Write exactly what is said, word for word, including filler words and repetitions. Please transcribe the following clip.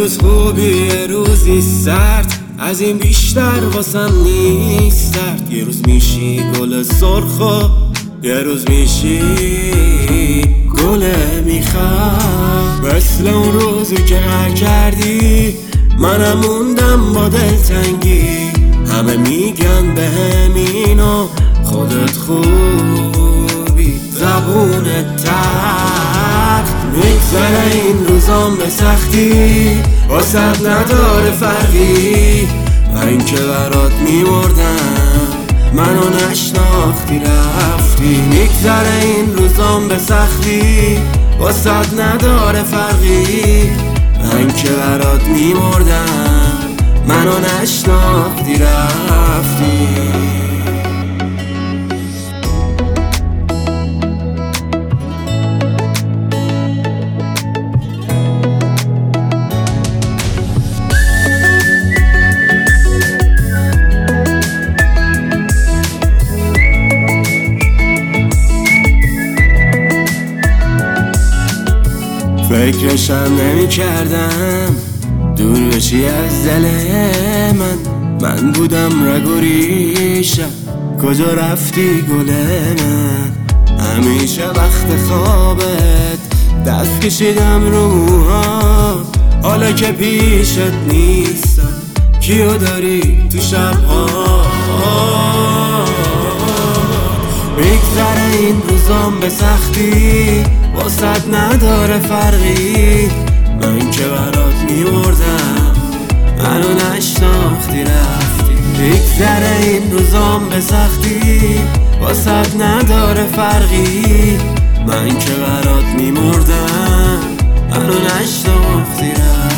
روز خوبی یه روزی سرد، از این بیشتر واسم نیست درد. یه روز میشی گل سرخ و یه روز میشی گل میخوام. مثل اون روزی که غر کردی منم موندم با دلتنگی. همه میگن بهم اینو خودت خوبی، زبون تخت میگذره این روزام به سختی. واسد نداره فرقی، من که برات میمردم منو نشناختی رفتی. میگذره این روزام به سختی، واسد نداره فرقی، من که برات میمردم منو نشناختی رفتی. فکرشم نمی کردم دور بشی از دل من. من بودم رگ و ریشم، کجا رفتی گل من؟ همیشه وقت خوابت دست کشیدم رو موها، حالا که پیشت نیستم کیو داری تو شبها؟ میگذره این روزام به سختی، واسد نداره فرقی، من که برات میمردم منو نشناختی رفتی. میگذره این روزام به سختی، واسد نداره فرقی، من که برات میمردم منو نشناختی رفتی.